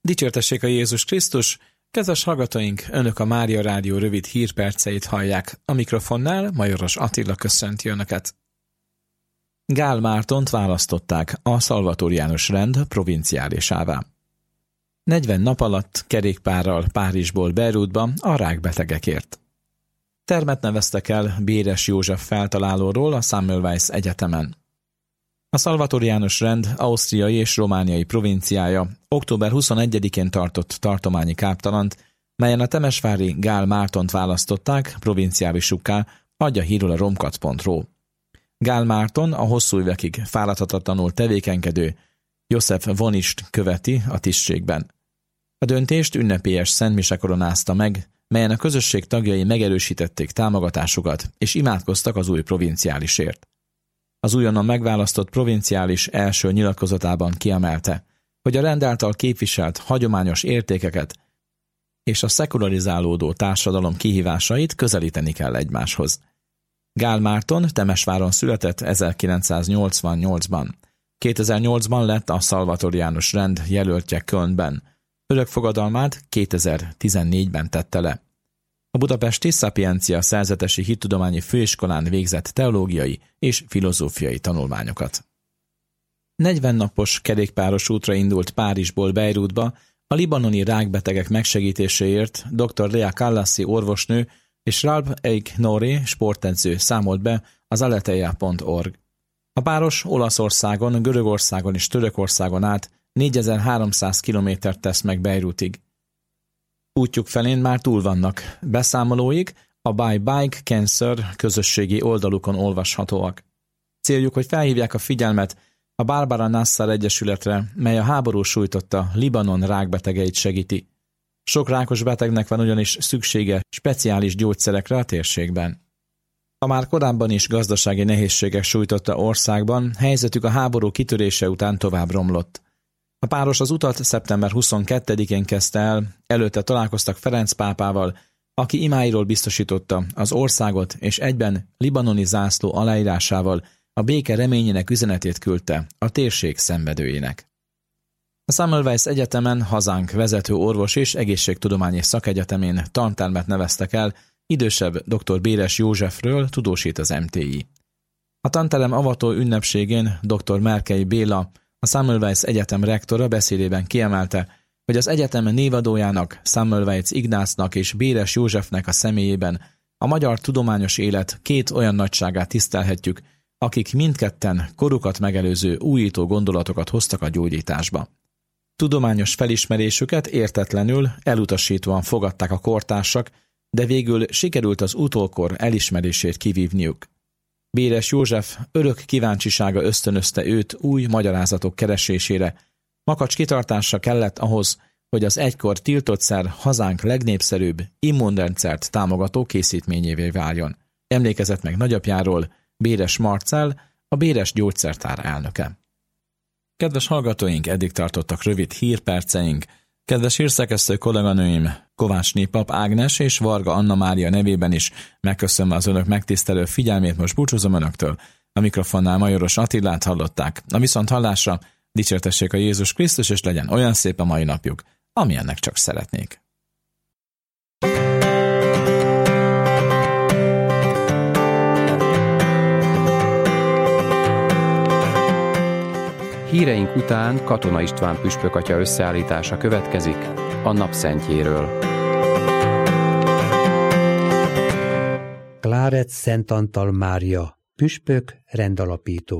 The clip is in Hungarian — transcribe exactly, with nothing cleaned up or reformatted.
Dicsértessék a Jézus Krisztus! Kedves hallgatóink, Önök a Mária Rádió rövid hírperceit hallják. A mikrofonnál Majoros Attila köszönti Önöket. Gál Mártont választották a szalvatóriánus rend provinciálisává. negyven nap alatt kerékpárral Párizsból Beirutba a rákbetegekért. Termet neveztek el Béres József feltalálóról a Semmelweis Egyetemen. A szalvatóriánus rend ausztriai és romániai provinciája október huszonegyedikén tartott tartományi káptalant, melyen a temesvári Gál Mártont választották provinciálisukká, adja hírül a romkat pont ru. Gál Márton a hosszú évekig fáradhatatlanul tevékenykedő József von Ist követi a tisztségben. A döntést ünnepélyes szentmise koronázta meg, melyen a közösség tagjai megerősítették támogatásukat és imádkoztak az új provinciálisért. Az újonnan megválasztott provinciális első nyilatkozatában kiemelte, hogy a rend által képviselt hagyományos értékeket és a szekularizálódó társadalom kihívásait közelíteni kell egymáshoz. Gál Márton Temesváron született ezerkilencszáznyolcvannyolcban. kétezer-nyolcban lett a szalvatóriánus rend jelöltje Kölnben. Örökfogadalmát kétezer-tizennégyben tette le. A budapesti Szapiencia Szerzetesi Hittudományi Főiskolán végzett teológiai és filozófiai tanulmányokat. negyven napos kerékpáros útra indult Párizsból Beirutba a libanoni rákbetegek megsegítéséért dr. Lea Kallassi orvosnő és Ralph Eik Noré sportedző számolt be az aletheia pont org. A páros Olaszországon, Görögországon és Törökországon át négyezer-háromszáz kilométert tesz meg Beirutig. Útjuk felén már túl vannak, beszámolóik a Buy Bike Cancer közösségi oldalukon olvashatóak. Céljuk, hogy felhívják a figyelmet a Barbara Nassar Egyesületre, mely a háború sújtotta Libanon rákbetegeit segíti. Sok rákos betegnek van ugyanis szüksége speciális gyógyszerekre a térségben. A már korábban is gazdasági nehézségek sújtotta országban, helyzetük a háború kitörése után tovább romlott. A páros az utat szeptember huszonkettedikén kezdte el, előtte találkoztak Ferenc pápával, aki imáiról biztosította az országot és egyben libanoni zászló aláírásával a béke reményének üzenetét küldte a térség szenvedőjének. A Semmelweis Egyetemen hazánk vezető orvos és egészségtudományi szakegyetemén tantermet neveztek el idősebb dr. Béres Józsefről, tudósít az em té i. A tanterem avató ünnepségén dr. Merkei Béla, a Semmelweis Egyetem rektora beszédében kiemelte, hogy az egyetem névadójának, Semmelweis Ignácnak és Béres Józsefnek a személyében a magyar tudományos élet két olyan nagyságát tisztelhetjük, akik mindketten korukat megelőző újító gondolatokat hoztak a gyógyításba. Tudományos felismerésüket értetlenül, elutasítóan fogadták a kortársak, de végül sikerült az utókor elismerését kivívniuk. Béres József örök kíváncsisága ösztönözte őt új magyarázatok keresésére. Makacs kitartása kellett ahhoz, hogy az egykor tiltott szer hazánk legnépszerűbb immunrendszert támogató készítményévé váljon. Emlékezett meg nagyapjáról Béres Marcell, a Béres Gyógyszertár elnöke. Kedves hallgatóink, eddig tartottak rövid hírperceink. Kedves hírszerkesztő kolléganőim, Kovácsné Pap Ágnes és Varga Anna Mária nevében is megköszönöm az önök megtisztelő figyelmét, most búcsúzom önöktől. A mikrofonnál Majoros Attilát hallották. A viszont hallásra dicsértessék a Jézus Krisztus, és legyen olyan szép a mai napjuk, amilyennek csak szeretnék. Híreink után Katona István püspök atya összeállítása következik a napszentjéről. Klárec Szent Antal Mária, püspök, rendalapító.